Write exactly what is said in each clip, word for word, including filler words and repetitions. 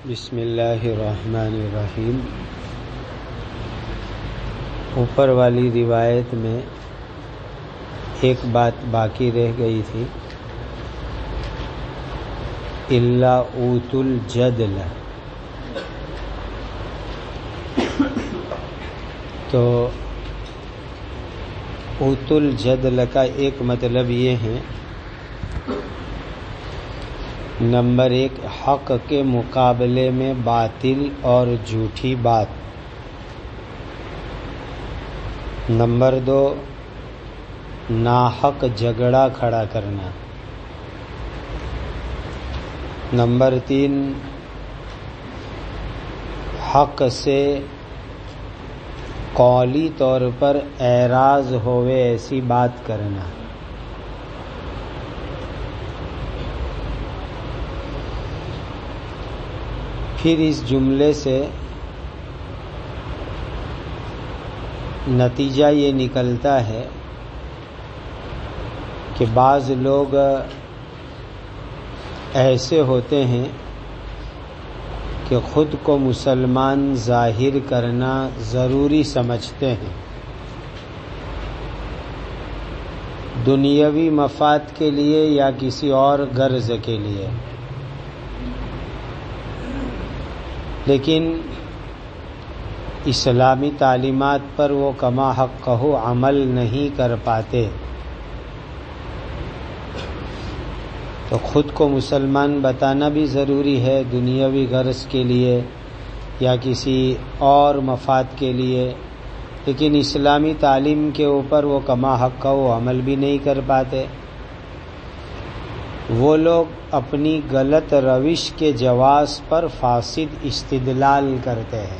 بسم اللہ الرحمن الرحیم۔ اوپر والی روایت میں ایک بات باقی رہ گئی تھی، الا اوت الجدل، تو اوت الجدل کا ایک مطلب یہ ہے، نمبر ایک، حق کے مقابلے میں باطل اور جھوٹی بات، نمبر دو، ناحق جھگڑا کھڑا کرنا، نمبر تین، حق سے قولی طور پر اعراض ہوئے ایسی بات کرنا، پھر اس جملے سے نتیجہ یہ نکلتا ہے کہ بعض لوگ ایسے ہوتے ہیں کہ خود کو مسلمان ظاہر کرنا ضروری سمجھتے ہیں، دنیاوی مفاد کے لیے یا کسی اور غرض کے لیے، لیکن اسلامی تعلیمات پر وہ کما حق عمل نہیں کر پاتے، تو خود کو مسلمان بتانا بھی ضروری ہے دنیاوی غرض کے لیے یا کسی اور مفاد کے لیے، لیکن اسلامی تعلیم کے اوپر وہ کما حق عمل بھی نہیں کر پاتے۔ وہ لوگ اپنی غلط روش کے جواز پر فاسد استدلال کرتے ہیں،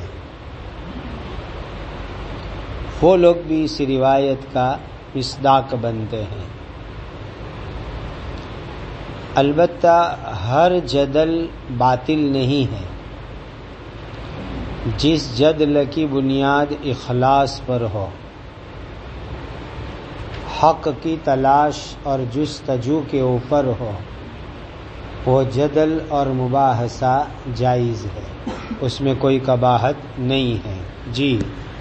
وہ لوگ بھی اس روایت کا مصداق بنتے ہیں۔ البتہ ہر جدل باطل نہیں ہے، جس جدل کی بنیاد اخلاص پر ہو، حق کی تلاش اور جستجو کے اوپر ہو، وہ جدل اور مباحثہ جائز ہے، اس میں کوئی قباحت نہیں ہے۔ جی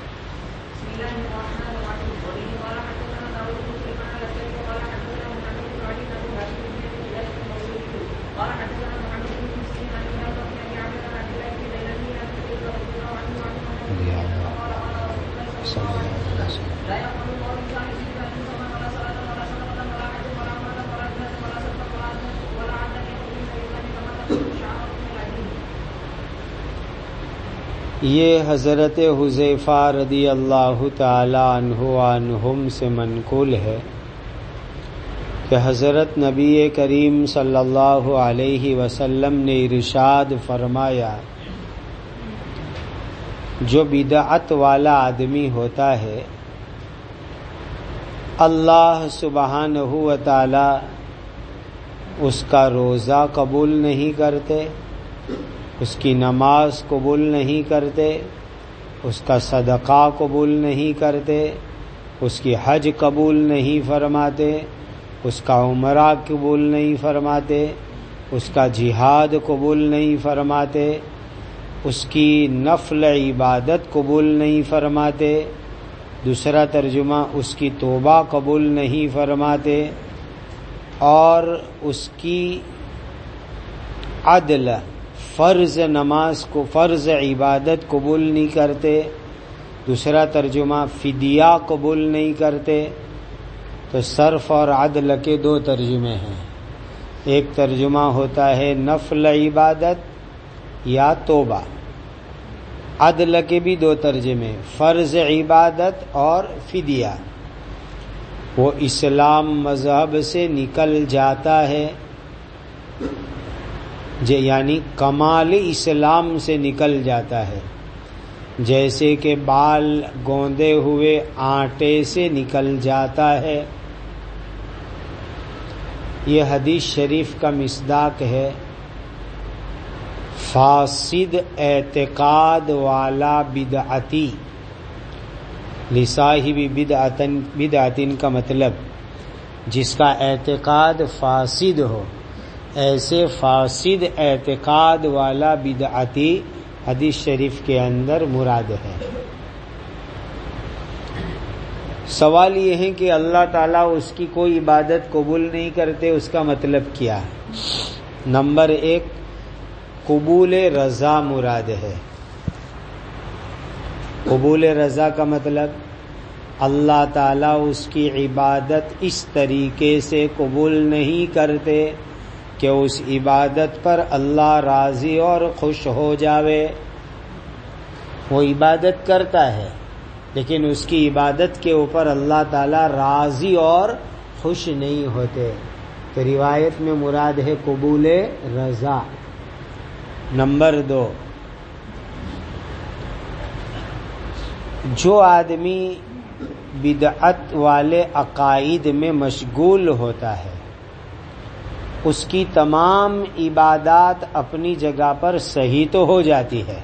یہ حضرت حذیفہ رضی اللہ تعالی عنہ عنہم سے منقول ہے کہ حضرت نبی کریم صلی اللہ علیہ وسلم نے ارشاد فرمایا، جو بدعت والا آدمی ہوتا ہے اللہ سبحانہ و تعالی اس کا روزہ قبول نہیں کرتے، اس کی نماز قبول نہیں کرتے، اس کا صدقہ قبول نہیں کرتے، اس کی حج قبول نہیں فرماتے، اس کا عمرہ قبول نہیں فرماتے، اس کا جہاد قبول نہیں فرماتے، اس کی نفل عبادت قبول نہیں فرماتے، دوسرا ترجمہ اس کی توبہ قبول نہیں فرماتے، اور اس کی عدل فرض نماز کو فرض عبادت قبول نہیں کرتے، دوسرا ترجمہ فدیہ قبول نہیں کرتے، تو صرف اور عدل کے دو ترجمے ہیں، ایک ترجمہ ہوتا ہے نفل عبادت یا توبہ، عدل کے بھی دو ترجمے، فرض عبادت اور فدیہ۔ وہ اسلام مذہب سے نکل جاتا ہے، یعنی کمال اسلام سے نکل جاتا ہے، جیسے کہ بال گوندے ہوئے آٹے سے نکل جاتا ہے۔ یہ حدیث شریف کا مصداق ہے، فاسد اعتقاد والا بدعتی، لصاحب بدعتن بدعتن کا مطلب جس کا اعتقاد فاسد ہو، ایسے فاسد اعتقاد والا بدعتی حدیث شریف کے اندر مراد ہے۔ سوال یہ ہے کہ اللہ تعالیٰ اس کی کوئی عبادت قبول نہیں کرتے، اس کا مطلب کیا ہے؟ نمبر ایک، قبول رضا مراد ہے۔ قبول رضا کا مطلب اللہ تعالیٰ اس کی عبادت اس طریقے سے قبول نہیں کرتے کہ اس عبادت پر اللہ راضی اور خوش ہو جاوے۔ وہ عبادت کرتا ہے لیکن اس کی عبادت کے اوپر اللہ تعالیٰ راضی اور خوش نہیں ہوتے، تو روایت میں مراد ہے قبول رضا۔ نمبر دو، جو آدمی بدعت والے عقائد میں مشغول ہوتا ہے اس کی تمام عبادات اپنی جگہ پر صحیح تو ہو جاتی ہے،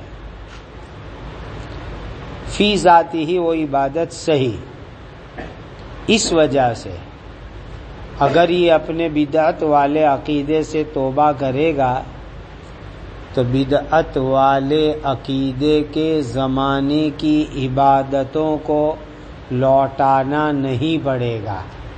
فی ذاتی ہی وہ عبادت صحیح، اس وجہ سے اگر یہ اپنے بدعت والے عقیدے سے توبہ کرے گا تو بدعت والے عقیدے کے زمانے کی عبادتوں کو لوٹانا نہیں پڑے گا۔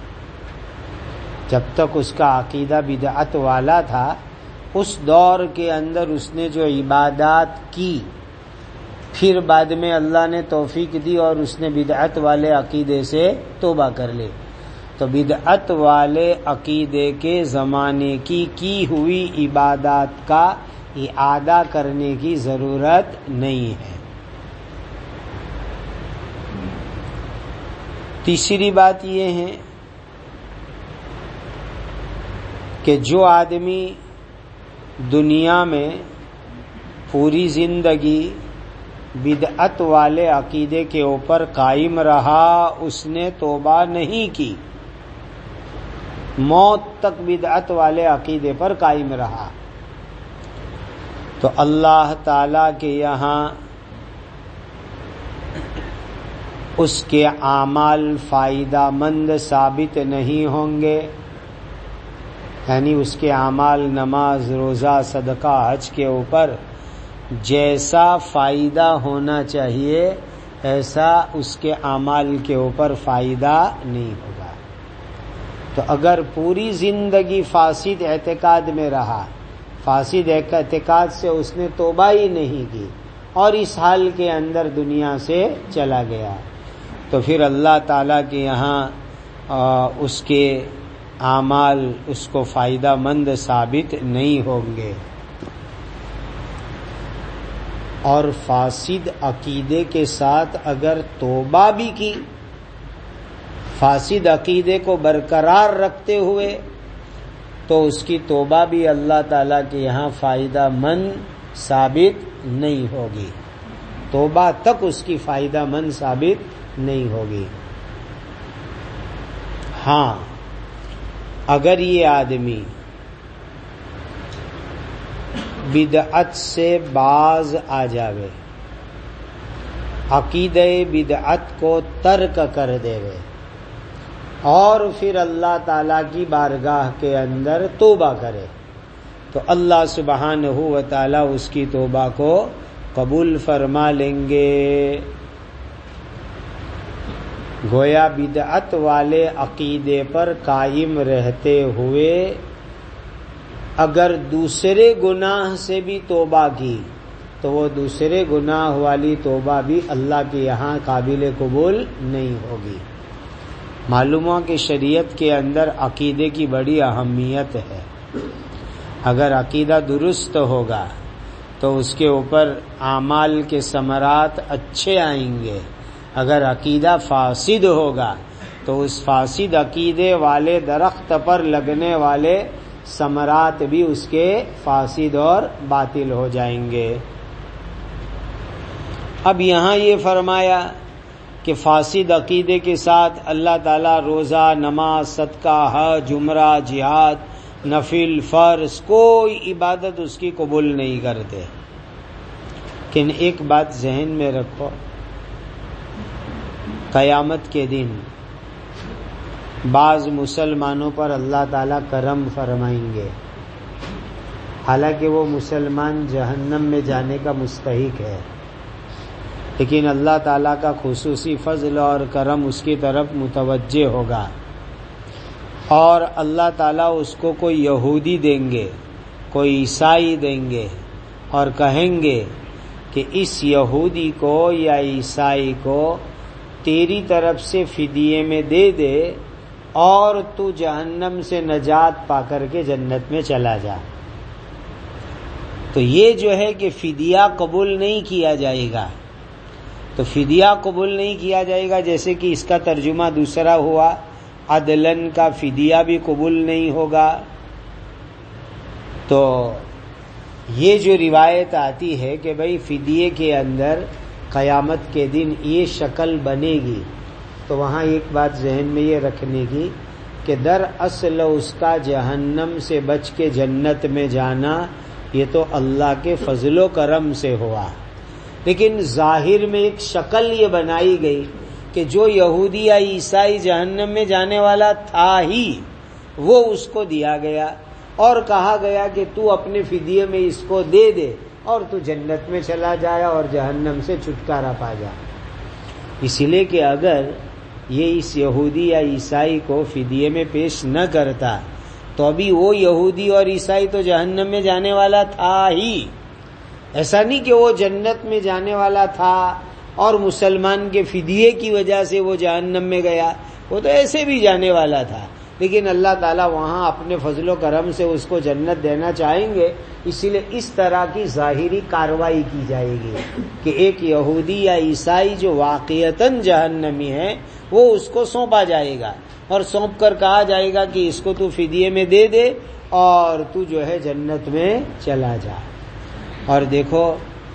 جب تک اس کا عقیدہ بدعت والا تھا اس دور کے اندر اس نے جو عبادات کی، پھر بعد میں اللہ نے توفیق دی اور اس نے بدعت والے عقیدے سے توبہ کر لی، تو بدعت والے عقیدے کے زمانے کی کی ہوئی عبادات کا اعادہ کرنے کی ضرورت نہیں ہے۔ تیسری بات یہ ہے کہ جو آدمی دنیا میں پوری زندگی بدعت والے عقیدے کے اوپر قائم رہا، اس نے توبہ نہیں کی، موت تک بدعت والے عقیدے پر قائم رہا، تو اللہ تعالی کے یہاں اس کے اعمال فائدہ مند ثابت نہیں ہوں گے، یعنی اس کے اعمال نماز، روزہ، صدقہ، حج کے اوپر جیسا فائدہ ہونا چاہیے ایسا اس کے اعمال کے اوپر فائدہ نہیں ہوگا۔ تو اگر پوری زندگی فاسد اعتقاد میں رہا، فاسد اعتقاد سے اس نے توبہ ہی نہیں کی اور اس حال کے اندر دنیا سے چلا گیا، تو پھر اللہ تعالیٰ کے یہاں اس کے اعمال اس کو فائدہ مند ثابت نہیں ہوں گے۔ اور فاسد عقیدے کے ساتھ اگر توبہ بھی کی، فاسد عقیدے کو برقرار رکھتے ہوئے، تو اس کی توبہ بھی اللہ تعالیٰ کے یہاں فائدہ مند ثابت نہیں ہوگی، توبہ تک اس کی فائدہ مند ثابت نہیں ہوگی۔ ہاں، اگر یہ آدمی بدعت سے باز آ جاوے، عقیدہ بدعت کو ترک کر دے وے اور پھر اللہ تعالی کی بارگاہ کے اندر توبہ کرے، تو اللہ سبحانہ و تعالی اس کی توبہ کو قبول فرما لیں گے۔ گویا بدعت والے عقیدے پر قائم رہتے ہوئے اگر دوسرے گناہ سے بھی توبہ کی تو وہ دوسرے گناہ والی توبہ بھی اللہ کے یہاں قابل قبول نہیں ہوگی۔ معلوم ہوا کہ شریعت کے اندر عقیدے کی بڑی اہمیت ہے، اگر عقیدہ درست ہوگا تو اس کے اوپر اعمال کے ثمرات اچھے آئیں گے، اگر عقیدہ فاسد ہوگا تو اس فاسد عقیدے والے درخت پر لگنے والے ثمرات بھی اس کے فاسد اور باطل ہو جائیں گے۔ اب یہاں یہ فرمایا کہ فاسد عقیدے کے ساتھ اللہ تعالیٰ روزہ، نماز، صدقہ، حج، عمرہ، جہاد، نفل، فرض کوئی عبادت اس کی قبول نہیں کرتے۔ لیکن ایک بات ذہن میں رکھو، قیامت کے دن بعض مسلمانوں پر اللہ تعالیٰ کرم فرمائیں گے، حالانکہ وہ مسلمان جہنم میں جانے کا مستحق ہے، لیکن اللہ تعالیٰ کا خصوصی فضل اور کرم اس کی طرف متوجہ ہوگا، اور اللہ تعالیٰ اس کو کوئی یہودی دیں گے، کوئی عیسائی دیں گے، اور کہیں گے کہ اس یہودی کو یا عیسائی کو تیری طرف سے فدیے میں دے دے اور تو جہنم سے نجات پا کر کے جنت میں چلا جا۔ تو یہ جو ہے کہ فدیہ قبول نہیں کیا جائے گا، تو فدیہ قبول نہیں کیا جائے گا، جیسے کہ اس کا ترجمہ دوسرا ہوا عدلن کا فدیہ بھی قبول نہیں ہوگا۔ تو یہ جو روایت آتی ہے کہ بھئی فدیے کے اندر قیامت کے دن یہ شکل بنے گی، تو وہاں ایک بات ذہن میں یہ رکھنے کی کہ در اصل اس کا جہنم سے بچ کے جنت میں جانا یہ تو اللہ کے فضل و کرم سے ہوا، لیکن ظاہر میں ایک شکل یہ بنائی گئی کہ جو یہودی یا عیسائی جہنم میں جانے والا تھا ہی وہ اس کو دیا گیا، اور کہا گیا کہ تو اپنے فدیے میں اس کو دے دے اور تو جنت میں چلا جایا اور جہنم سے چھٹکارا پا جا۔ اس لیے کہ اگر یہ اس یہودی یا عیسائی کو فدیے میں پیش نہ کرتا تو ابھی وہ یہودی اور عیسائی تو جہنم میں جانے والا تھا ہی، ایسا نہیں کہ وہ جنت میں جانے والا تھا اور مسلمان کے فدیے کی وجہ سے وہ جہنم میں گیا، وہ تو ایسے بھی جانے والا تھا، لیکن اللہ تعالیٰ وہاں اپنے فضل و کرم سے اس کو جنت دینا چاہیں گے، اسی لیے اس طرح کی ظاہری کارروائی کی جائے گی کہ ایک یہودی یا عیسائی جو واقعتاً جہنمی ہے وہ اس کو سونپا جائے گا، اور سونپ کر کہا جائے گا کہ اس کو تو فدیے میں دے دے اور تو جو ہے جنت میں چلا جا۔ اور دیکھو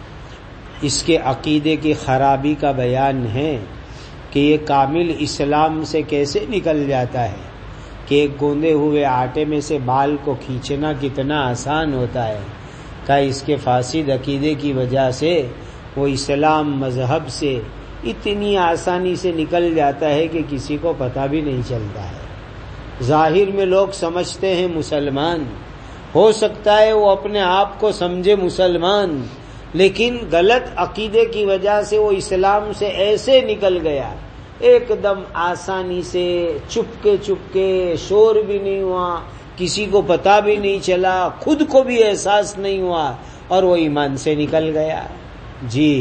اس کے عقیدے کی خرابی کا بیان ہے کہ یہ کامل اسلام سے کیسے نکل جاتا ہے کہ ایک گوندے ہوئے آٹے میں سے بال کو کھینچنا کتنا آسان ہوتا ہے، کہ اس کے فاسد عقیدے کی وجہ سے وہ اسلام مذہب سے اتنی آسانی سے نکل جاتا ہے کہ کسی کو پتہ بھی نہیں چلتا ہے۔ ظاہر میں لوگ سمجھتے ہیں مسلمان، ہو سکتا ہے وہ اپنے آپ کو سمجھے مسلمان، لیکن غلط عقیدے کی وجہ سے وہ اسلام سے ایسے نکل گیا، ایک دم آسانی سے، چپکے چپکے، شور بھی نہیں ہوا، کسی کو پتہ بھی نہیں چلا، خود کو بھی احساس نہیں ہوا، اور وہ ایمان سے نکل گیا۔ جی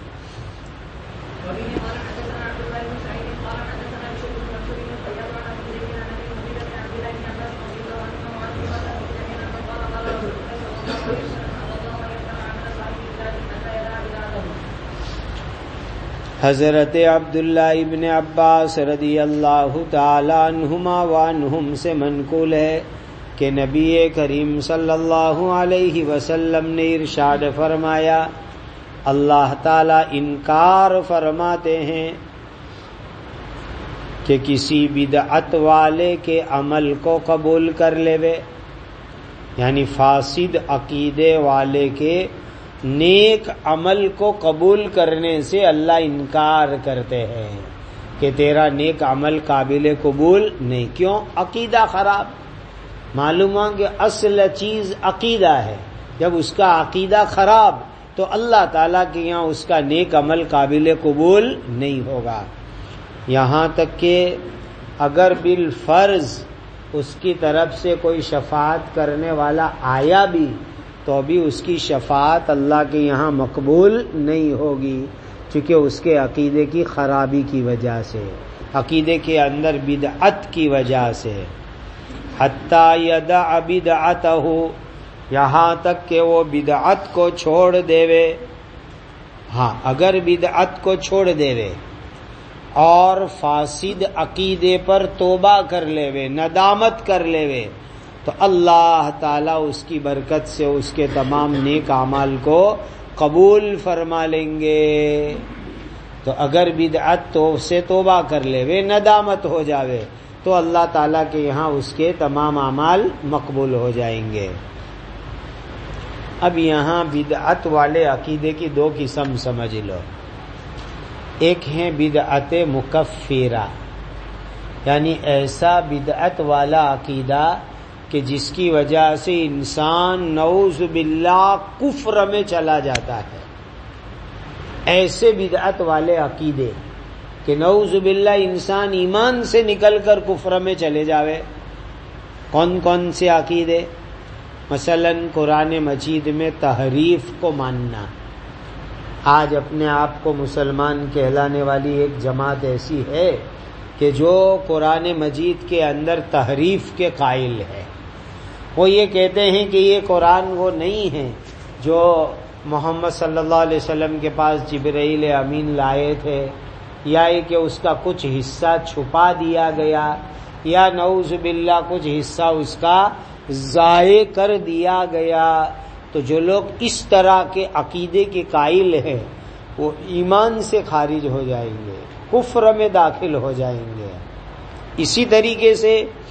حضرت عبداللہ ابن عباس رضی اللہ تعالی عنہما وعنہم سے منقول ہے کہ نبی کریم صلی اللہ علیہ وسلم نے ارشاد فرمایا، اللہ تعالی انکار فرماتے ہیں کہ کسی بدعت والے کے عمل کو قبول کر لیوے، یعنی فاسد عقیدے والے کے نیک عمل کو قبول کرنے سے اللہ انکار کرتے ہیں کہ تیرا نیک عمل قابل قبول نہیں۔ کیوں؟ عقیدہ خراب۔ معلوم ہوا کہ اصل چیز عقیدہ ہے، جب اس کا عقیدہ خراب تو اللہ تعالیٰ کے یہاں اس کا نیک عمل قابل قبول نہیں ہوگا۔ یہاں تک کہ اگر بالفرض اس کی طرف سے کوئی شفاعت کرنے والا آیا بھی تو ابھی اس کی شفاعت اللہ کے یہاں مقبول نہیں ہوگی، چونکہ اس کے عقیدے کی خرابی کی وجہ سے، عقیدے کے اندر بدعت کی وجہ سے۔ حتی یدع بدعتہ، یہاں تک کہ وہ بدعت کو چھوڑ دیوے۔ ہاں، اگر بدعت کو چھوڑ دیوے اور فاسد عقیدے پر توبہ کر لیوے، ندامت کر لیوے، تو اللہ تعالیٰ اس کی برکت سے اس کے تمام نیک اعمال کو قبول فرما لیں گے۔ تو اگر بدعت تو سے توبہ کر لے، ندامت ہو جاوے، تو اللہ تعالیٰ کے یہاں اس کے تمام اعمال مقبول ہو جائیں گے۔ اب یہاں بدعت والے عقیدے کی دو قسم سمجھ لو۔ ایک ہے بدعت مکفرہ، یعنی ایسا بدعت والا عقیدہ کہ جس کی وجہ سے انسان نعوذ باللہ کفر میں چلا جاتا ہے. ایسے بدعت والے عقیدے کہ نعوذ باللہ انسان ایمان سے نکل کر کفر میں چلے جاوے. کون کون سے عقیدے؟ مثلا قرآن مجید میں تحریف کو ماننا. آج اپنے آپ کو مسلمان کہلانے والی ایک جماعت ایسی ہے کہ جو قرآن مجید کے اندر تحریف کے قائل ہے. وہ یہ کہتے ہیں کہ یہ قرآن وہ نہیں ہے جو محمد صلی اللہ علیہ وسلم کے پاس جبرائیل امین لائے تھے، یا کہ اس کا کچھ حصہ چھپا دیا گیا، یا نعوذ باللہ کچھ حصہ اس کا ضائع کر دیا گیا. تو جو لوگ اس طرح کے عقیدے کے قائل ہیں وہ ایمان سے خارج ہو جائیں گے، کفر میں داخل ہو جائیں گے. اسی طریقے سے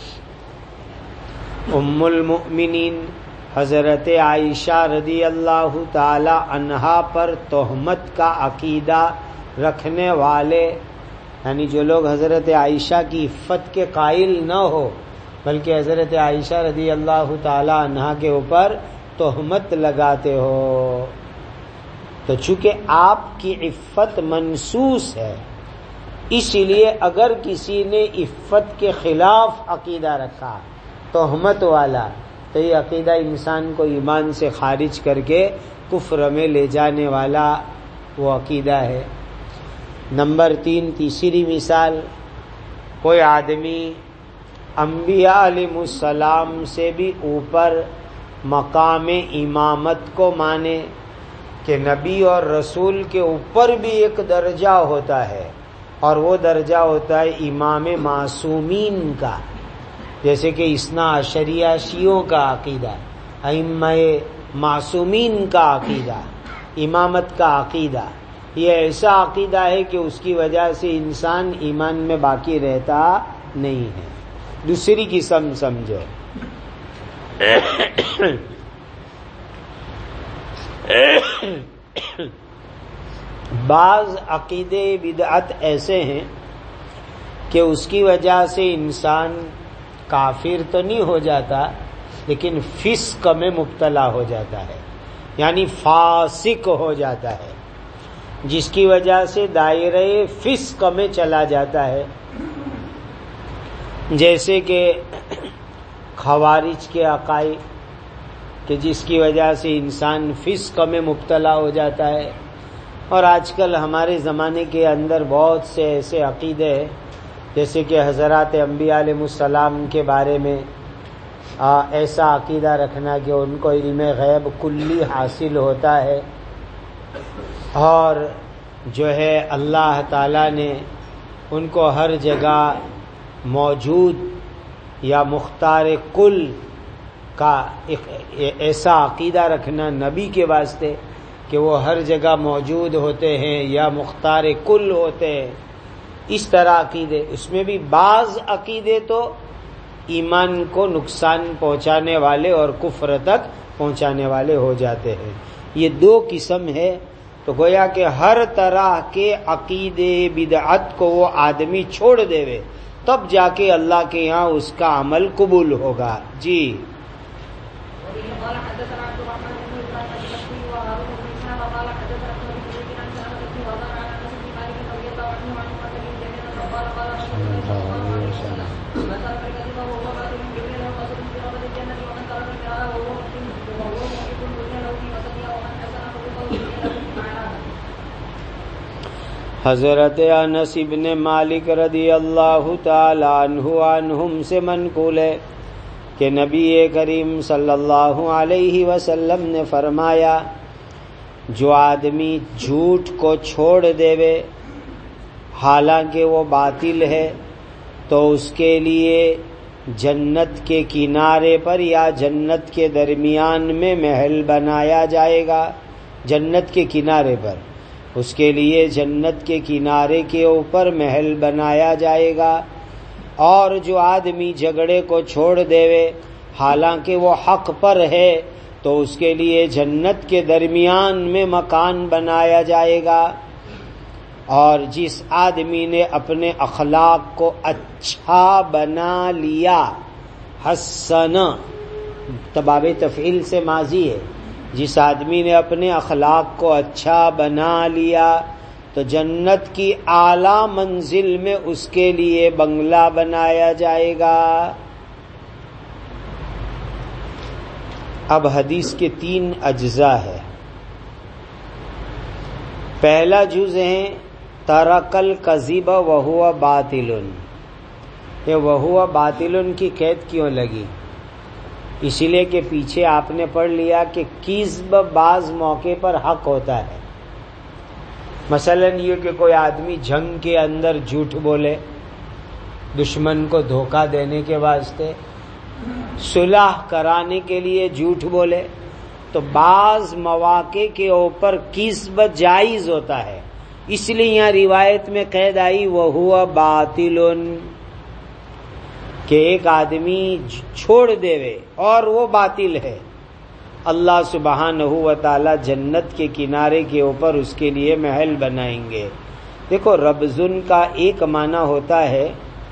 ام المؤمنین حضرت عائشہ رضی اللہ تعالی عنہا پر تہمت کا عقیدہ رکھنے والے، یعنی جو لوگ حضرت عائشہ کی عفت کے قائل نہ ہو بلکہ حضرت عائشہ رضی اللہ تعالی عنہا کے اوپر تہمت لگاتے ہو، تو چونکہ آپ کی عفت منسوس ہے اس لیے اگر کسی نے عفت کے خلاف عقیدہ رکھا تہمت والا تو یہ عقیدہ انسان کو ایمان سے خارج کر کے کفر میں لے جانے والا وہ عقیدہ ہے. نمبر تین، تیسری مثال، کوئی آدمی انبیاء علیہ السلام سے بھی اوپر مقام امامت کو مانے کہ نبی اور رسول کے اوپر بھی ایک درجہ ہوتا ہے اور وہ درجہ ہوتا ہے امام معصومین کا، جیسے کہ اثنا عشریہ شیعوں کا عقیدہ، ائمہ معصومین کا عقیدہ، امامت کا عقیدہ. یہ ایسا عقیدہ ہے کہ اس کی وجہ سے انسان ایمان میں باقی رہتا نہیں ہے. دوسری قسم سمجھو، بعض عقیدے بدعت ایسے ہیں کہ اس کی وجہ سے انسان کافر تو نہیں ہو جاتا لیکن فسق میں مبتلا ہو جاتا ہے، یعنی فاسق ہو جاتا ہے، جس کی وجہ سے دائرہ فسق میں چلا جاتا ہے. جیسے کہ خوارج کے عقائد کہ جس کی وجہ سے انسان فسق میں مبتلا ہو جاتا ہے. اور آج کل ہمارے زمانے کے اندر بہت سے ایسے عقیدے ہیں جیسے کہ حضرات انبیاء علیہ السلام کے بارے میں آ, ایسا عقیدہ رکھنا کہ ان کو علم غیب کلی حاصل ہوتا ہے اور جو ہے اللہ تعالیٰ نے ان کو ہر جگہ موجود یا مختار کل کا ایسا عقیدہ رکھنا نبی کے واسطے کہ وہ ہر جگہ موجود ہوتے ہیں یا مختار کل ہوتے ہیں. اس طرح عقیدے، اس میں بھی بعض عقیدے تو ایمان کو نقصان پہنچانے والے اور کفر تک پہنچانے والے ہو جاتے ہیں. یہ دو قسم ہے. تو گویا کہ ہر طرح کے عقیدے بدعت کو وہ آدمی چھوڑ دے وے تب جا کے اللہ کے یہاں اس کا عمل قبول ہوگا. جی حضرت انس ابن مالک رضی اللہ تعالی عنہ عنہم سے منقول ہے کہ نبی کریم صلی اللہ علیہ وسلم نے فرمایا، جو آدمی جھوٹ کو چھوڑ دے حالانکہ وہ باطل ہے تو اس کے لیے جنت کے کنارے پر یا جنت کے درمیان میں محل بنایا جائے گا. جنت کے کنارے پر اس کے لیے جنت کے کنارے کے اوپر محل بنایا جائے گا. اور جو آدمی جھگڑے کو چھوڑ دے حالانکہ وہ حق پر ہے تو اس کے لیے جنت کے درمیان میں مکان بنایا جائے گا. اور جس آدمی نے اپنے اخلاق کو اچھا بنا لیا حسن تباب تفعیل سے ماضی ہے. جس آدمی نے اپنے اخلاق کو اچھا بنا لیا تو جنت کی اعلیٰ منزل میں اس کے لیے بنگلہ بنایا جائے گا. اب حدیث کے تین اجزاء ہے. پہلا جز ہے ترک الکذب وہو باطل. یہ وہو باطل کی قید کیوں لگی؟ اسی لیے کہ پیچھے آپ نے پڑھ لیا کہ کذب بعض موقع پر حق ہوتا ہے. مثلا یہ کہ کوئی آدمی جنگ کے اندر جھوٹ بولے دشمن کو دھوکہ دینے کے واسطے، صلح کرانے کے لیے جھوٹ بولے، تو بعض مواقع کے اوپر کذب جائز ہوتا ہے. اس لیے یہاں روایت میں قید آئی وہو باطل، کہ ایک آدمی چھوڑ دے اور وہ باطل ہے. اللہ سبحانہ و تعالی جنت کے کنارے کے اوپر اس کے لیے محل بنائیں گے. دیکھو ربزن کا ایک معنی ہوتا ہے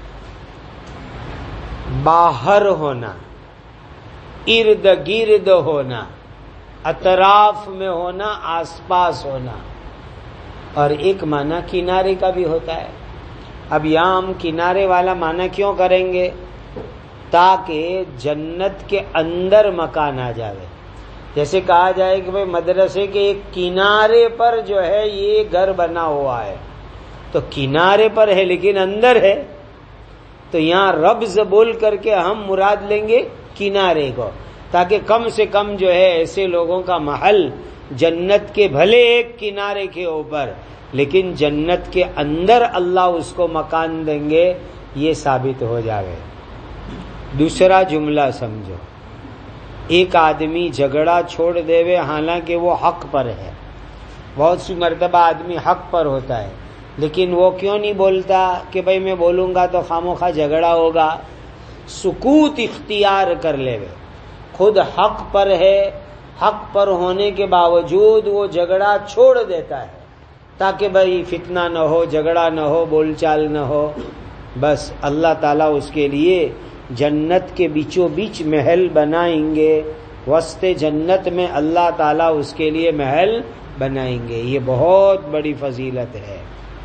باہر ہونا، ارد گرد ہونا، اطراف میں ہونا، آس پاس ہونا، اور ایک معنی کنارے کا بھی ہوتا ہے. اب یہاں ہم کنارے والا معنی کیوں کریں گے؟ تاکہ جنت کے اندر مکان آ جائے. جیسے کہا جائے کہ بھئی مدرسے کے ایک کنارے پر جو ہے یہ گھر بنا ہوا ہے، تو کنارے پر ہے لیکن اندر ہے. تو یہاں ربز بول کر کے ہم مراد لیں گے کنارے کو، تاکہ کم سے کم جو ہے ایسے لوگوں کا محل جنت کے بھلے ایک کنارے کے اوپر لیکن جنت کے اندر اللہ اس کو مکان دیں گے، یہ ثابت ہو جائے. دوسرا جملہ سمجھو. ایک آدمی جھگڑا چھوڑ دے وے حالانکہ وہ حق پر ہے. بہت سی مرتبہ آدمی حق پر ہوتا ہے لیکن وہ کیوں نہیں بولتا کہ بھئی میں بولوں گا تو خاموخواہ جھگڑا ہوگا. سکوت اختیار کر لے وے، خود حق پر ہے، حق پر ہونے کے باوجود وہ جھگڑا چھوڑ دیتا ہے تاکہ بھئی فتنہ نہ ہو، جھگڑا نہ ہو، بول چال نہ ہو. بس اللہ تعالیٰ اس کے لیے جنت کے بیچوں بیچ محل بنائیں گے. وسط جنت میں اللہ تعالیٰ اس کے لیے محل بنائیں گے. یہ بہت بڑی فضیلت ہے.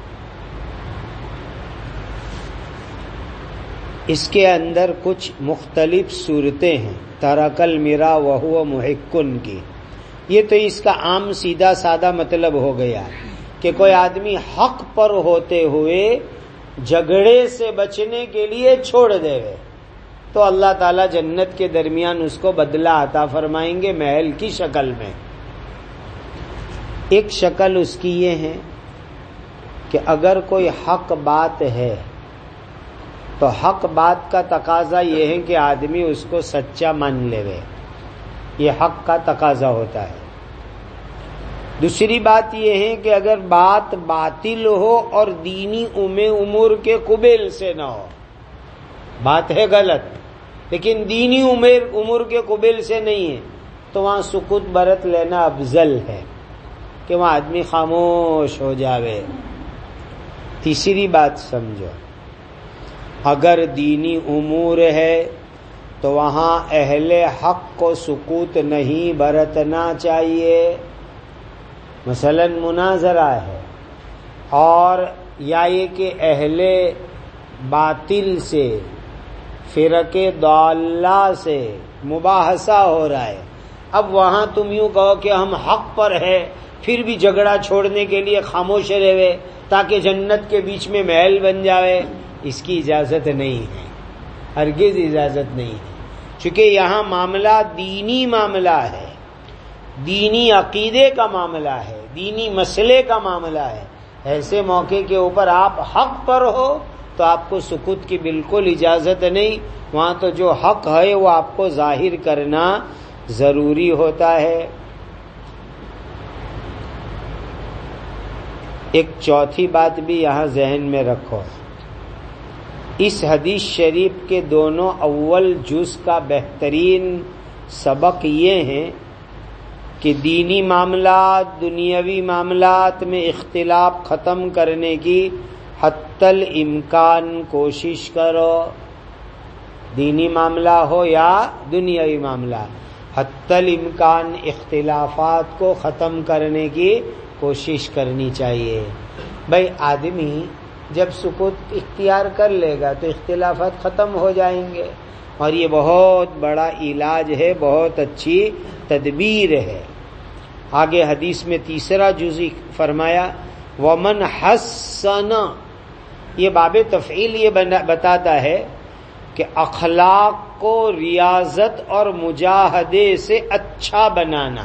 اس کے اندر کچھ مختلف صورتیں ہیں. ترک المرا وہو محقن کی، یہ تو اس کا عام سیدھا سادہ مطلب ہو گیا کہ کوئی آدمی حق پر ہوتے ہوئے جھگڑے سے بچنے کے لیے چھوڑ دے گئے تو اللہ تعالیٰ جنت کے درمیان اس کو بدلہ عطا فرمائیں گے محل کی شکل میں. ایک شکل اس کی یہ ہے کہ اگر کوئی حق بات ہے تو حق بات کا تقاضا یہ ہے کہ آدمی اس کو سچا مان لے وے، یہ حق کا تقاضا ہوتا ہے. دوسری بات یہ ہے کہ اگر بات باطل ہو اور دینی امور کے قبیل سے نہ ہو، بات ہے غلط لیکن دینی امور کے قبیل سے نہیں ہے، تو وہاں سکوت برت لینا افضل ہے کہ وہاں آدمی خاموش ہو جاوے. تیسری بات سمجھو، اگر دینی امور ہے تو وہاں اہل حق کو سکوت نہیں برتنا چاہیے. مثلا مناظرہ ہے اور یا یہ کہ اہل باطل سے، فرقے ضالہ سے مباحثہ ہو رہا ہے. اب وہاں تم یوں کہو کہ ہم حق پر ہے پھر بھی جھگڑا چھوڑنے کے لیے خاموش رہے تاکہ جنت کے بیچ میں محل بن جائے، اس کی اجازت نہیں ہے، ہرگز اجازت نہیں ہے. چونکہ یہاں معاملہ دینی معاملہ ہے، دینی عقیدے کا معاملہ ہے، دینی مسئلے کا معاملہ ہے. ایسے موقع کے اوپر آپ حق پر ہو تو آپ کو سکوت کی بالکل اجازت نہیں. وہاں تو جو حق ہے وہ آپ کو ظاہر کرنا ضروری ہوتا ہے. ایک چوتھی بات بھی یہاں ذہن میں رکھو، اس حدیث شریف کے دونوں اول جز کا بہترین سبق یہ ہے کہ دینی معاملات، دنیاوی معاملات میں اختلاف ختم کرنے کی حتی الامکان کوشش کرو. دینی معاملہ ہو یا دنیاوی معاملہ، حتی الامکان اختلافات کو ختم کرنے کی کوشش کرنی چاہیے۔ بھائی آدمی جب سکوت اختیار کر لے گا تو اختلافات ختم ہو جائیں گے، اور یہ بہت بڑا علاج ہے، بہت اچھی تدبیر ہے۔ آگے حدیث میں تیسرا جزء فرمایا ومن حسن، یہ باب تفعیل یہ بتاتا ہے کہ اخلاق کو ریاضت اور مجاہدے سے اچھا بنانا۔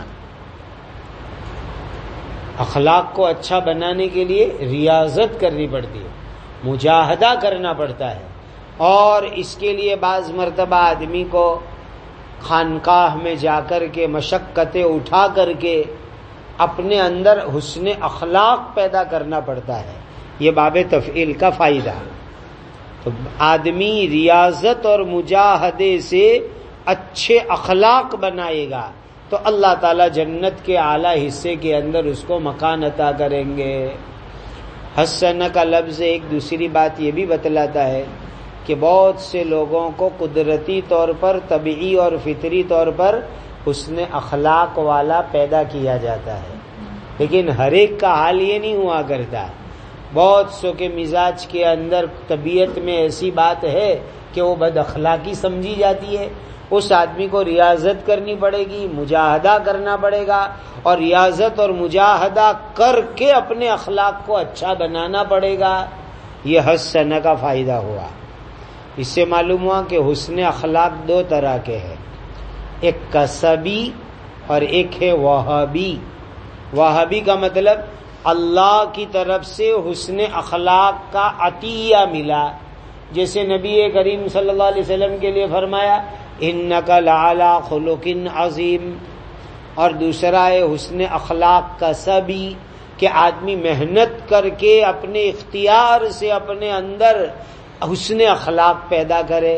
اخلاق کو اچھا بنانے کے لیے ریاضت کرنی پڑتی ہے، مجاہدہ کرنا پڑتا ہے، اور اس کے لیے بعض مرتبہ آدمی کو خانقاہ میں جا کر کے مشقتیں اٹھا کر کے اپنے اندر حسن اخلاق پیدا کرنا پڑتا ہے۔ یہ باب تفعیل کا فائدہ۔ تو آدمی ریاضت اور مجاہدے سے اچھے اخلاق بنائے گا تو اللہ تعالی جنت کے اعلیٰ حصے کے اندر اس کو مکان عطا کریں گے۔ حسن کا لفظ ایک دوسری بات یہ بھی بتلاتا ہے کہ بہت سے لوگوں کو قدرتی طور پر، طبعی اور فطری طور پر حسن اخلاق والا پیدا کیا جاتا ہے، لیکن ہر ایک کا حال یہ نہیں ہوا کرتا۔ بہت سو کے مزاج کے اندر طبیعت میں ایسی بات ہے کہ وہ بد اخلاقی سمجھی جاتی ہے، اس آدمی کو ریاضت کرنی پڑے گی، مجاہدہ کرنا پڑے گا، اور ریاضت اور مجاہدہ کر کے اپنے اخلاق کو اچھا بنانا پڑے گا۔ یہ حسن کا فائدہ ہوا۔ اس سے معلوم ہوا کہ حسن اخلاق دو طرح کے ہیں، ایک کسبی اور ایک ہے وہابی۔ وہابی کا مطلب اللہ کی طرف سے حسن اخلاق کا عطیہ ملا، جیسے نبی کریم صلی اللہ علیہ وسلم کے لیے فرمایا انک لعلی خلق عظیم، اور دوسرا ہے حسن اخلاق کا سبی، کہ آدمی محنت کر کے اپنے اختیار سے اپنے اندر حسن اخلاق پیدا کرے۔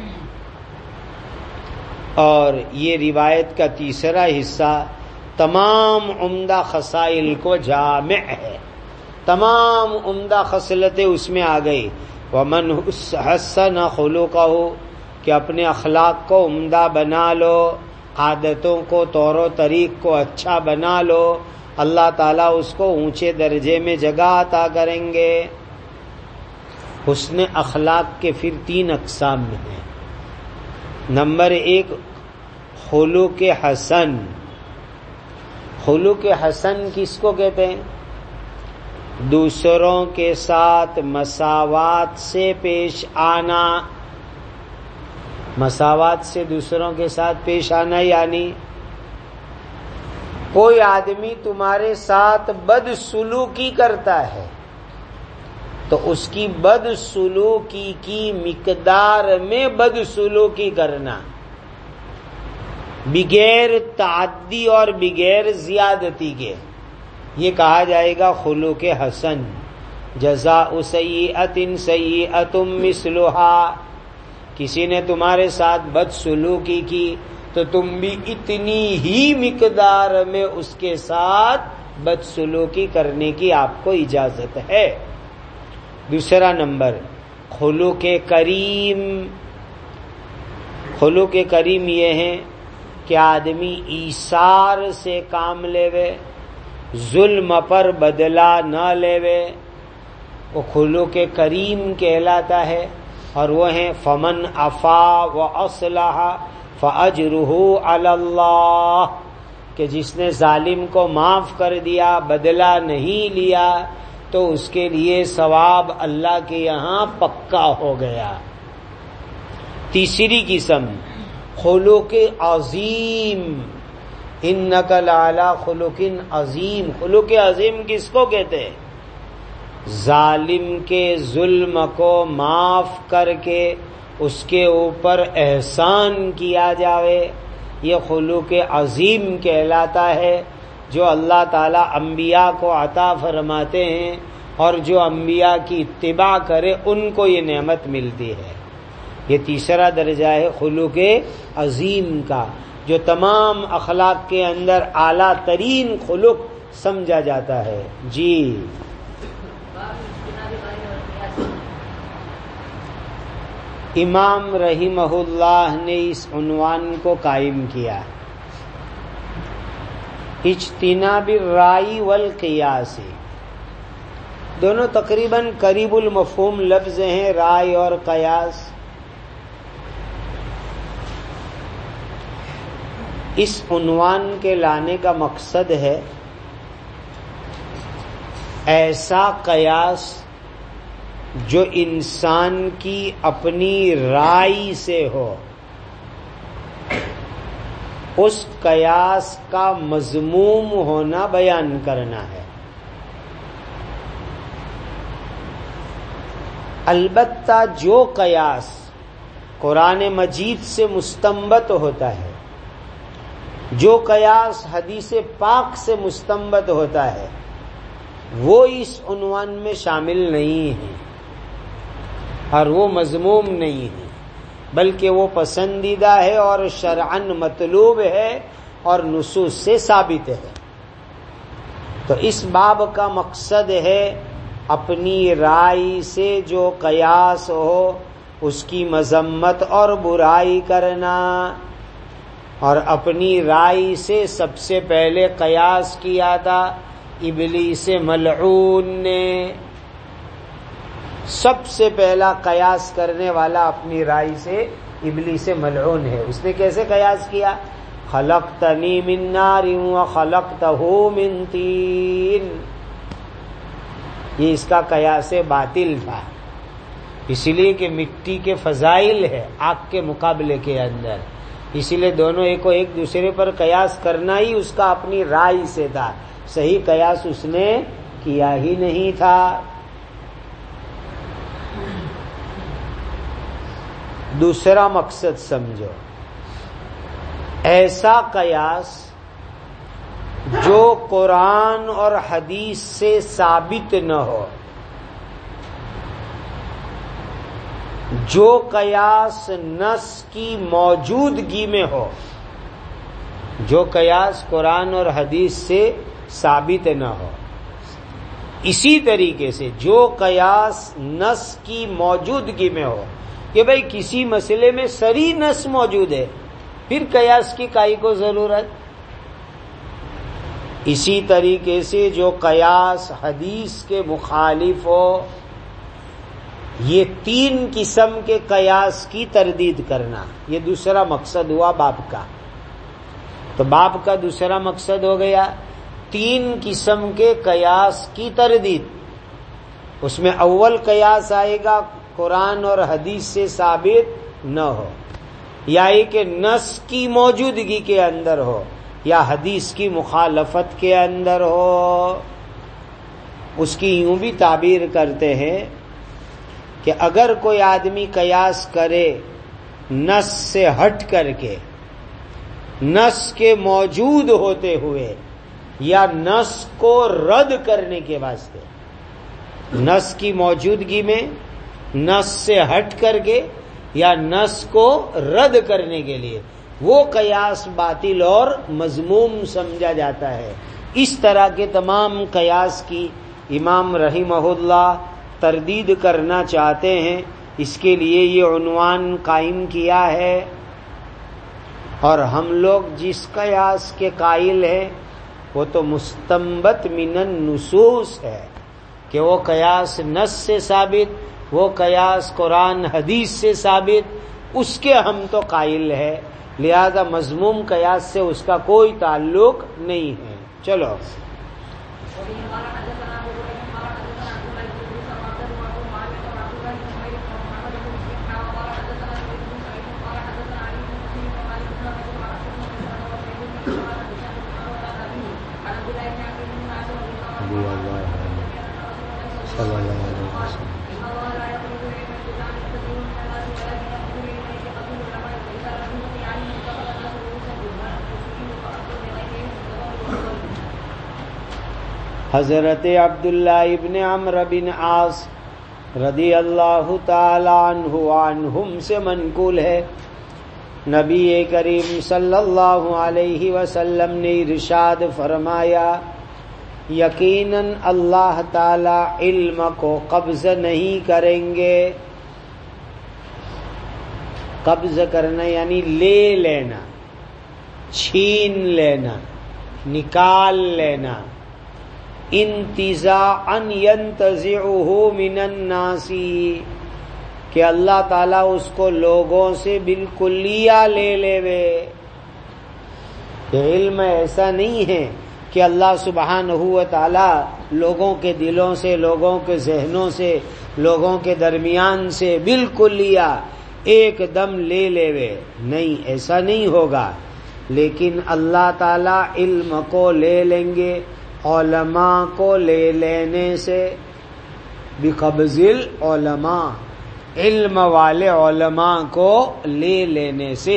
اور یہ روایت کا تیسرا حصہ تمام عمدہ خصائل کو جامع ہے، تمام عمدہ خصلتیں اس میں آ گئی۔ ومن حسن خلقہ، کہ اپنے اخلاق کو عمدہ بنا لو، عادتوں کو، طور و طریق کو اچھا بنا لو، اللہ تعالیٰ اس کو اونچے درجے میں جگہ عطا کریں گے۔ حسن اخلاق کے پھر تین اقسام میں ہیں۔ نمبر ایک خلق حسن۔ خلق حسن کس کو کہتے ہیں؟ دوسروں کے ساتھ مساوات سے پیش آنا، مساوات سے دوسروں کے ساتھ پیش آنا، یعنی کوئی آدمی تمہارے ساتھ بد سلوکی کرتا ہے تو اس کی بد سلوکی کی مقدار میں بد سلوکی کرنا، بغیر تعدی اور بغیر زیادتی کے، یہ کہا جائے گا خلق حسن۔ جزاء سیئۃ سیئۃ مثلھا، کسی نے تمہارے ساتھ بد سلوکی کی تو تم بھی اتنی ہی مقدار میں اس کے ساتھ بد سلوکی کرنے کی آپ کو اجازت ہے۔ دوسرا نمبر خلق کریم۔ خلق کریم یہ ہے کہ آدمی ایثار سے کام لیوے، ظلم پر بدلہ نہ لیوے، وہ خلق کریم کہلاتا ہے۔ اور وہ ہیں فمن عفا و اصلح فاجرہ علی اللہ، کہ جس نے ظالم کو معاف کر دیا، بدلہ نہیں لیا، تو اس کے لیے ثواب اللہ کے یہاں پکا ہو گیا۔ تیسری قسم خلق عظیم، انک لعلی خلق عظیم۔ خلق عظیم کس کو کہتے ہیں؟ ظالم کے ظلم کو معاف کر کے اس کے اوپر احسان کیا جاوے، یہ خلق عظیم کہلاتا ہے، جو اللہ تعالیٰ انبیاء کو عطا فرماتے ہیں، اور جو انبیاء کی اتباع کرے ان کو یہ نعمت ملتی ہے۔ یہ تیسرا درجہ ہے خلق عظیم کا، جو تمام اخلاق کے اندر اعلیٰ ترین خلق سمجھا جاتا ہے۔ جی امام رحمہ اللہ نے اس عنوان کو قائم کیا، اجتناب الرائے والقیاس۔ دونوں تقریباً قریب المفہوم لفظ ہیں، رائے اور قیاس۔ اس عنوان کے لانے کا مقصد ہے ایسا قیاس جو انسان کی اپنی رائے سے ہو، اس قیاس کا مذموم ہونا بیان کرنا ہے۔ البتہ جو قیاس قرآن مجید سے مستنبط ہوتا ہے، جو قیاس حدیث پاک سے مستنبط ہوتا ہے، وہ اس عنوان میں شامل نہیں ہے اور وہ مذموم نہیں ہے، بلکہ وہ پسندیدہ ہے اور شرعاً مطلوب ہے اور نصوص سے ثابت ہے۔ تو اس باب کا مقصد ہے اپنی رائے سے جو قیاس ہو اس کی مذمت اور برائی کرنا، اور اپنی رائے سے سب سے پہلے قیاس کیا تھا ابلیس ملعون نے۔ سب سے پہلا قیاس کرنے والا اپنی رائے سے ابلیس ملعون ہے۔ اس نے کیسے قیاس کیا؟ خلقتنی من نار وخلقتہ من طین، یہ اس کا قیاس باطل تھا، اسی لیے کہ مٹی کے فضائل ہے آگ کے مقابلے کے اندر، اسی لیے دونوں ایک کو ایک دوسرے پر قیاس کرنا ہی اس کا اپنی رائے سے تھا، صحیح قیاس اس نے کیا ہی نہیں تھا۔ دوسرا مقصد سمجھو، ایسا قیاس جو قرآن اور حدیث سے ثابت نہ ہو، جو قیاس نص کی موجودگی میں ہو، جو قیاس قرآن اور حدیث سے ثابت نہ ہو۔ اسی طریقے سے جو قیاس نص کی موجودگی میں ہو کہ بھئی کسی مسئلے میں صریح نص موجود ہے، پھر قیاس کی کائی کو ضرورت۔ اسی طریقے سے جو قیاس حدیث کے مخالف ہو، یہ تین قسم کے قیاس کی تردید کرنا، یہ دوسرا مقصد ہوا باب کا۔ تو باب کا دوسرا مقصد ہو گیا تین قسم کے قیاس کی تردید۔ اس میں اول قیاس آئے گا قرآن اور حدیث سے ثابت نہ ہو، یا یہ کہ نص کی موجودگی کے اندر ہو یا حدیث کی مخالفت کے اندر ہو۔ اس کی یوں بھی تعبیر کرتے ہیں کہ اگر کوئی آدمی قیاس کرے نص سے ہٹ کر کے، نص کے موجود ہوتے ہوئے یا نص کو رد کرنے کے واسطے، نص کی موجودگی میں نص سے ہٹ کر کے یا نص کو رد کرنے کے لیے، وہ قیاس باطل اور مذموم سمجھا جاتا ہے۔ اس طرح کے تمام قیاس کی امام رحمہ اللہ تردید کرنا چاہتے ہیں، اس کے لیے یہ عنوان قائم کیا ہے۔ اور ہم لوگ جس قیاس کے قائل ہیں وہ تو مستنبت من النصوص ہے، کہ وہ قیاس نص سے ثابت، وہ قیاس قرآن حدیث سے ثابت، اس کے ہم تو قائل ہے، لہذا مذموم قیاس سے اس کا کوئی تعلق نہیں ہے۔ چلو حضرت عبداللہ ابن عمرو بن عاص رضی اللہ تعالی عنہ عنہم سے منقول ہے، نبی کریم صلی اللہ علیہ وسلم نے ارشاد فرمایا، یقیناً اللہ تعالی علم کو قبض نہیں کریں گے قبض کرنا یعنی لے لینا، چھین لینا، نکال لینا. انتزاعا ينتزعه من الناس، کہ اللہ تعالیٰ اس کو لوگوں سے بالکلیہ لے لے وے. علم ایسا نہیں ہے کہ اللہ سبحانہ و تعالیٰ لوگوں کے دلوں سے، لوگوں کے ذہنوں سے، لوگوں کے درمیان سے بالکلیہ ایک دم لے لے وے. نہیں، ایسا نہیں ہوگا. لیکن اللہ تعالیٰ علم کو لے لیں گے علماء کو لے لینے سے، بقبض العلماء، علم والے علماء کو لے لینے سے.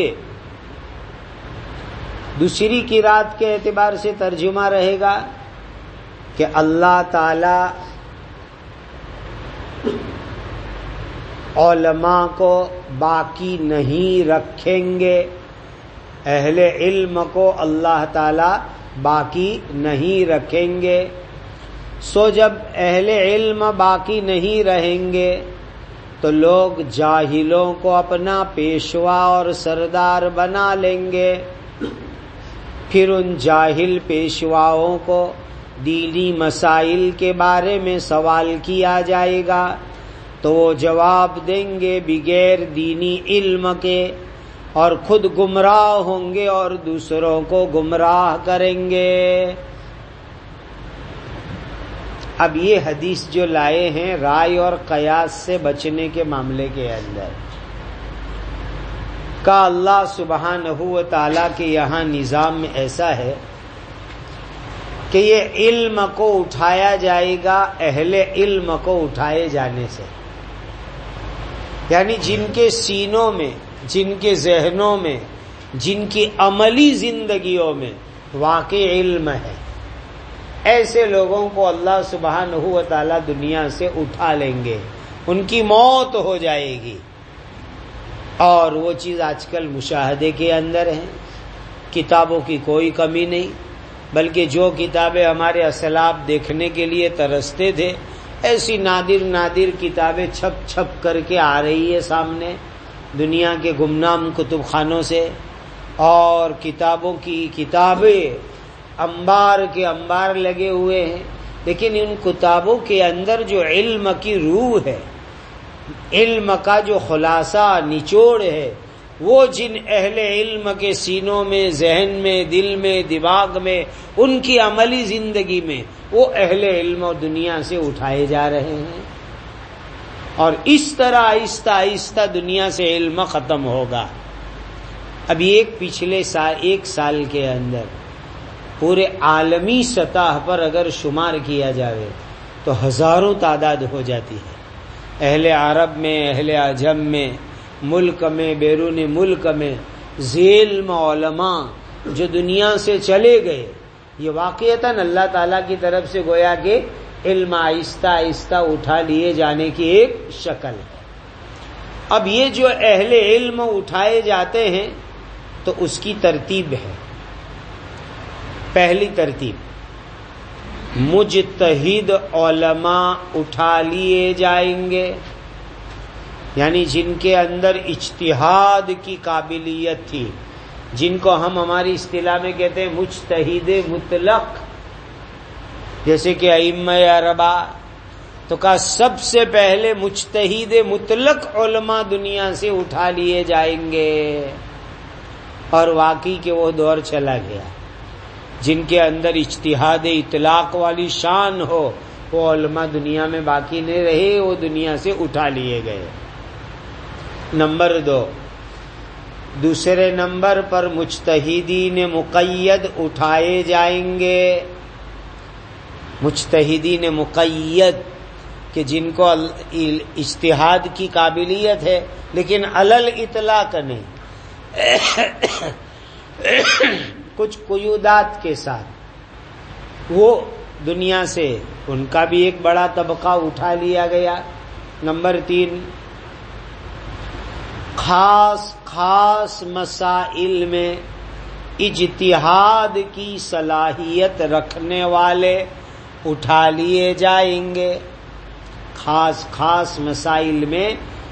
دوسری قرات کے اعتبار سے ترجمہ رہے گا کہ اللہ تعالی علماء کو باقی نہیں رکھیں گے، اہل علم کو اللہ تعالی باقی نہیں رکھیں گے. سو جب اہل علم باقی نہیں رہیں گے تو لوگ جاہلوں کو اپنا پیشوا اور سردار بنا لیں گے. پھر ان جاہل پیشواؤں کو دینی مسائل کے بارے میں سوال کیا جائے گا تو وہ جواب دیں گے بغیر دینی علم کے، اور خود گمراہ ہوں گے اور دوسروں کو گمراہ کریں گے. اب یہ حدیث جو لائے ہیں رائے اور قیاس سے بچنے کے معاملے کے اندر کا، اللہ سبحانہ و تعالیٰ کے یہاں نظام میں ایسا ہے کہ یہ علم کو اٹھایا جائے گا اہل علم کو اٹھائے جانے سے، یعنی جن کے سینوں میں، جن کے ذہنوں میں، جن کی عملی زندگیوں میں واقع علم ہے، ایسے لوگوں کو اللہ سبحانہ و تعالیٰ دنیا سے اٹھا لیں گے. ان کی موت ہو جائے گی. اور وہ چیز آج کل مشاہدے کے اندر ہے. کتابوں کی کوئی کمی نہیں، بلکہ جو کتابیں ہمارے اسلاف دیکھنے کے لیے ترستے تھے، ایسی نادر نادر کتابیں چھپ چھپ کر کے آ رہی ہے سامنے دنیا کے گمنام کتب خانوں سے. اور کتابوں کی کتابیں انبار کے انبار لگے ہوئے ہیں، لیکن ان کتابوں کے اندر جو علم کی روح ہے، علم کا جو خلاصہ نچوڑ ہے، وہ جن اہل علم کے سینوں میں، ذہن میں، دل میں، دماغ میں، ان کی عملی زندگی میں، وہ اہل علم دنیا سے اٹھائے جا رہے ہیں. اور اس طرح آہستہ آہستہ دنیا سے علم ختم ہوگا. اب ایک پچھلے سال ایک سال کے اندر پورے عالمی سطح پر اگر شمار کیا جائے تو ہزاروں تعداد ہو جاتی ہے. اہل عرب میں، اہل عجم میں، ملک میں، بیرون ملک میں ذیل علماء جو دنیا سے چلے گئے، یہ واقعتاً اللہ تعالیٰ کی طرف سے گویا کہ علم آہستہ آہستہ اٹھا لیے جانے کی ایک شکل ہے. اب یہ جو اہل علم اٹھائے جاتے ہیں تو اس کی ترتیب ہے. پہلی ترتیب، مجتہد علماء اٹھا لیے جائیں گے، یعنی جن کے اندر اجتہاد کی قابلیت تھی، جن کو ہم ہماری اصطلاح میں کہتے ہیں مجتہد مطلق، جیسے کہ ائمہ اربعہ. تو کہا سب سے پہلے مجتہد مطلق علماء دنیا سے اٹھا لیے جائیں گے. اور واقعی کہ وہ دور چلا گیا. جن کے اندر اجتہاد اطلاق والی شان ہو وہ علماء دنیا میں باقی نہیں رہے، وہ دنیا سے اٹھا لیے گئے. نمبر دو، دوسرے نمبر پر مجتہدین مقید اٹھائے جائیں گے. مجتہدین مقید کہ جن کو اجتہاد کی قابلیت ہے لیکن علل اطلاق نہیں، کچھ قیودات کے ساتھ، وہ دنیا سے ان کا بھی ایک بڑا طبقہ اٹھا لیا گیا. نمبر تین، خاص خاص مسائل میں اجتہاد کی صلاحیت رکھنے والے اٹھا لیے جائیں گے. خاص خاص مسائل میں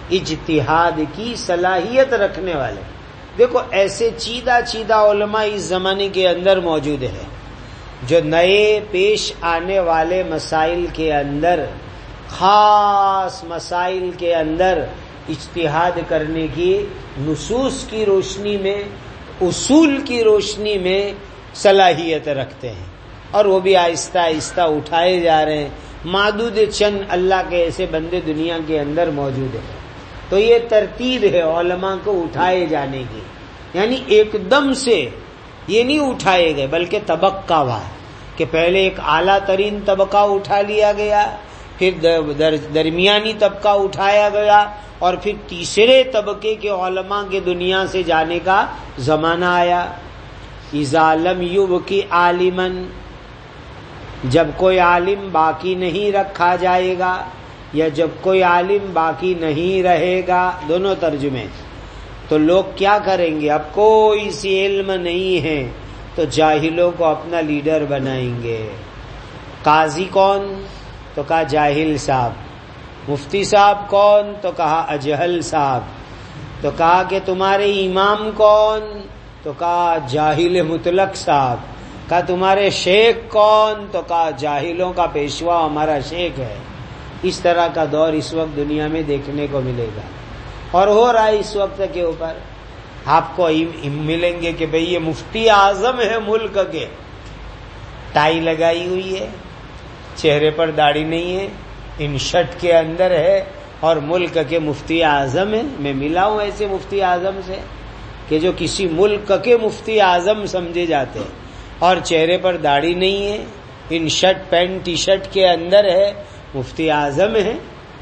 اجتہاد کی صلاحیت رکھنے والے. دیکھو ایسے چیدہ چیدہ علماء اس زمانے کے اندر موجود ہے جو نئے پیش آنے والے مسائل کے اندر، خاص مسائل کے اندر اجتہاد کرنے کی، نصوص کی روشنی میں، اصول کی روشنی میں صلاحیت رکھتے ہیں، اور وہ بھی آہستہ آہستہ اٹھائے جا رہے ہیں. معدود چند اللہ کے ایسے بندے دنیا کے اندر موجود ہیں. تو یہ ترتیب ہے علماء کو اٹھائے جانے کی، یعنی ایک دم سے یہ نہیں اٹھائے گئے بلکہ طبقہ وار، کہ پہلے ایک اعلیٰ ترین طبقہ اٹھا لیا گیا، پھر در درمیانی طبقہ اٹھایا گیا، اور پھر تیسرے طبقے کے علماء کے دنیا سے جانے کا زمانہ آیا. اذا لم یبقی عالما، جب کوئی عالم باقی نہیں رکھا جائے گا، یا جب کوئی عالم باقی نہیں رہے گا، دونوں ترجمے. تو لوگ کیا کریں گے؟ اب کوئی سی علم نہیں ہے تو جاہلوں کو اپنا لیڈر بنائیں گے. قاضی کون؟ تو کہا جاہل صاحب. مفتی صاحب کون؟ تو کہا اجہل صاحب. تو کہا کہ تمہارے امام کون؟ تو کہا جاہل مطلق صاحب. کہا تمہارے شیخ کون؟ تو کہا جاہلوں کا پیشوا ہمارا شیخ ہے. اس طرح کا دور اس وقت دنیا میں دیکھنے کو ملے گا، اور ہو رہا ہے اس وقت کے اوپر. آپ کو ملیں گے کہ بھئی یہ مفتی اعظم ہے ملک کے، ٹائی لگائی ہوئی ہے، چہرے پر داڑھی نہیں ہے، ان شرٹ کے اندر ہے، اور ملک کے مفتی اعظم ہے. میں ملا ہوں ایسے مفتی اعظم سے کہ جو کسی ملک کے مفتی اعظم سمجھے جاتے ہیں، اور چہرے پر داڑھی نہیں ہے، ان شرٹ پینٹ ٹی شرٹ کے اندر ہے، مفتی اعظم ہیں.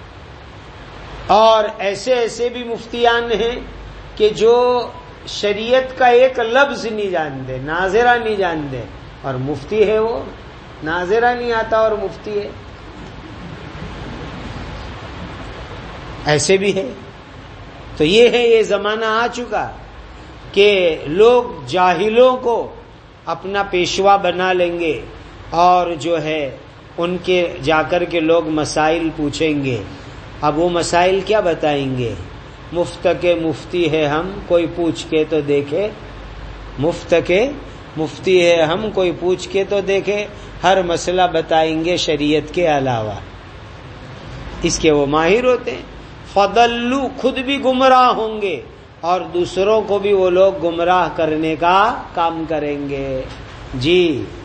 اور ایسے ایسے بھی مفتیان ہیں کہ جو شریعت کا ایک لفظ نہیں جانتے، ناظرہ نہیں جانتے، اور مفتی ہے. وہ ناظرہ نہیں آتا اور مفتی ہے. ایسے بھی ہے. تو یہ ہے، یہ زمانہ آ چکا کہ لوگ جاہلوں کو اپنا پیشوا بنا لیں گے، اور جو ہے ان کے جا کر کے لوگ مسائل پوچھیں گے. اب وہ مسائل کیا بتائیں گے؟ مفت کے مفتی ہے ہم، کوئی پوچھ کے تو دیکھے. مفت کے مفتی ہے ہم، کوئی پوچھ کے تو دیکھے. ہر مسئلہ بتائیں گے شریعت کے علاوہ. اس کے وہ ماہر ہوتے ہیں. فضلوا، خود بھی گمراہ ہوں گے اور دوسروں کو بھی وہ لوگ گمراہ کرنے کا کام کریں گے. جی